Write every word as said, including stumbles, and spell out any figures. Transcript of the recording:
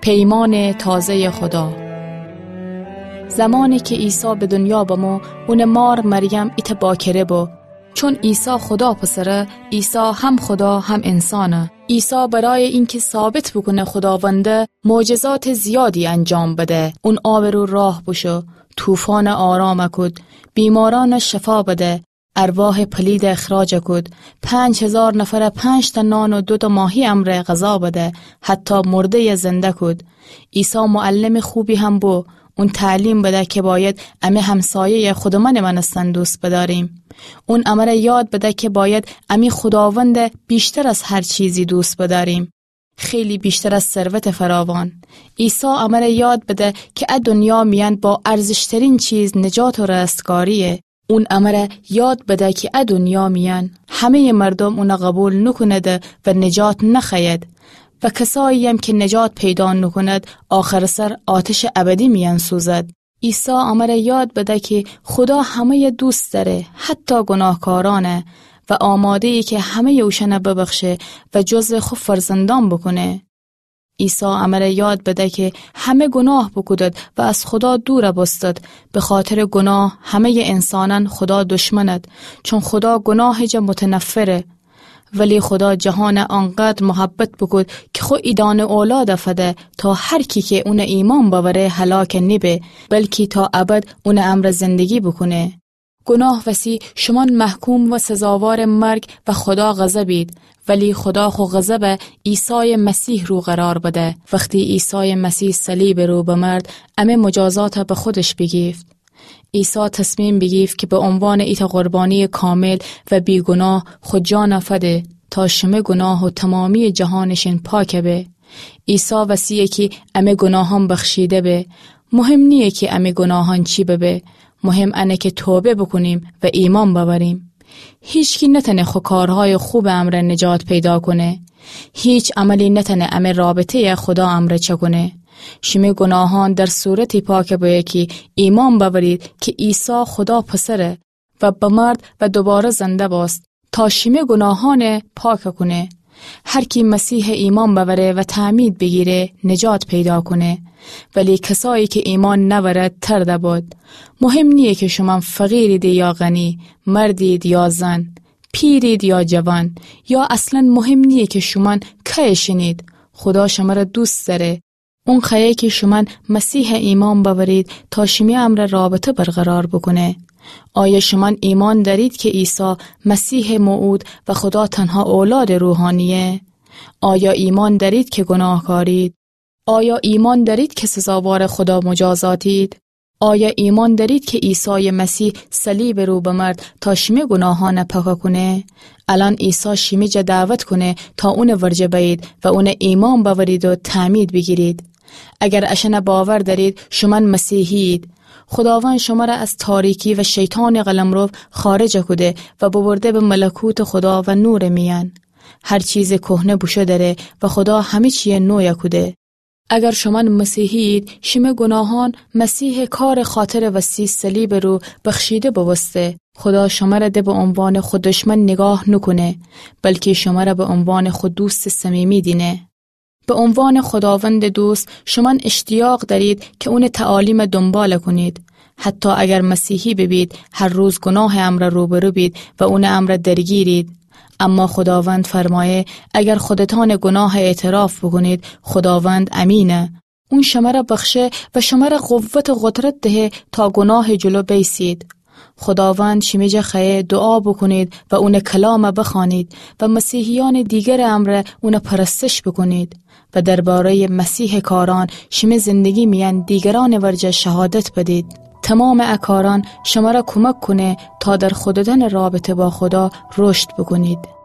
پیمان تازه خدا. زمانی که عیسی به دنیا بمو اون مار مریم ایت باکره بو، چون عیسی خدا پسره، عیسی هم خدا هم انسانه. عیسی برای اینکه ثابت بکنه خداونده معجزات زیادی انجام بده. اون آب رو راه بشو، طوفان آرام کد، بیماران شفا بده، ارواح پلید اخراج کد، پنج هزار نفر پنج تا نان و دو تا ماهی امر غذا بده، حتی مرده زنده کد. عیسی معلم خوبی هم بو، اون تعلیم بده که باید امی همسایه خودمان منستن دوست بداریم. اون امر یاد بده که باید امی خداوند بیشتر از هر چیزی دوست بداریم، خیلی بیشتر از ثروت فراوان. عیسی امر یاد بده که ا دنیا میان با ارزشترین چیز نجات و رستگاریه. اون امر یاد بده که ا دنیا میان همه مردم اون قبول نکند و نجات نخید، و کسایی هم که نجات پیدا نکند آخر سر آتش ابدی میان سوزد. عیسی امر یاد بده که خدا همه دوست داره، حتی گناهکارانه، و آماده ای که همه اوشنه ببخشه و جزو خود فرزندان بکنه. عیسی امر یاد بده که همه گناه بکدد و از خدا دور بستد. به خاطر گناه همه انسانان خدا دشمند، چون خدا گناه جا متنفره. ولی خدا جهان آنقدر محبت بکد که خود ایدان اولاد فده تا هر کی که اون ایمان باوره هلاک نبه، بلکه تا ابد اون امر زندگی بکنه. گناه وسی شما محکوم و سزاوار مرگ و خدا غضبید، ولی خدا خو غضب عیسی مسیح رو قرار بده. وقتی عیسی مسیح صلیب رو بمرد، امه مجازات به خودش بگیفت. عیسی تصمیم بگیفت که به عنوان ایت قربانی کامل و بیگناه خود جان فده تا شمه گناه و تمامی جهانشین پاک به. عیسی وسیعه که امه گناهان بخشیده به. مهم نیه که امه گناهان چی ببه، مهم انه که توبه بکنیم و ایمان ببریم. هیچ کی نتنه خو کارهای خوب امر نجات پیدا کنه. هیچ عملی نتنه امر رابطه خدا امر چکنه. شمی گناهان در صورتی پاک باید که ایمان ببرید که عیسی خدا پسره و بمرد و دوباره زنده باست تا شمی گناهان پاک کنه. هر کی مسیح ایمان ببره و تعمید بگیره نجات پیدا کنه، ولی کسایی که ایمان نبرد ترده بود. مهم نیه که شما فقیرید یا غنی، مردید یا زن، پیرید یا جوان، یا اصلا مهم نیه که شما که شنید. خدا شما را دوست داره. اون خیه که شما مسیح ایمان ببرید تا شمی امر رابطه برقرار بکنه. آیا شما ایمان دارید که عیسی مسیح موعود و خدا تنها اولاد روحانیه؟ آیا ایمان دارید که گناهکارید؟ آیا ایمان دارید که سزاوار خدا مجازاتید؟ آیا ایمان دارید که عیسی مسیح صلیب رو بمرد تا شمی گناهان پاک کنه؟ الان عیسی شمی جا دعوت کنه تا اون ورجه بید و اون ایمان باورید و تعمید بگیرید. اگر اشن باور دارید شما مسیحیید. خداوند شما را از تاریکی و شیطان قلمرو خارج کده و ببرده به ملکوت خدا و نور میان. هر چیز کهنه بوشه داره و خدا همه چیه نو کده. اگر شما مسیحیید، شما گناهان مسیح کار خاطر وسیع صلیب رو بخشیده بوسته. خدا شما را ده به عنوان خود دشمن نگاه نکنه، بلکه شما را به عنوان خود دوست صمیمی دینه. به عنوان خداوند دوست شما اشتیاق دارید که اون تعالیم دنبال کنید. حتی اگر مسیحی ببید، هر روز گناه امر روبرو بید و اون امر درگیرید. اما خداوند فرمایه اگر خودتان گناه اعتراف بکنید، خداوند امینه. اون شما را بخشه و شما را قوت و قدرت ده تا گناه جلو بیسید. خداوند شمیجه خیه دعا بکنید و اون کلام بخوانید و مسیحیان دیگر امر اون پرستش بکنید و درباره مسیح کاران شمی زندگی میان دیگران ورجه شهادت بدید. تمام اکاران شما را کمک کنه تا در خودتان رابطه با خدا رشد بکنید.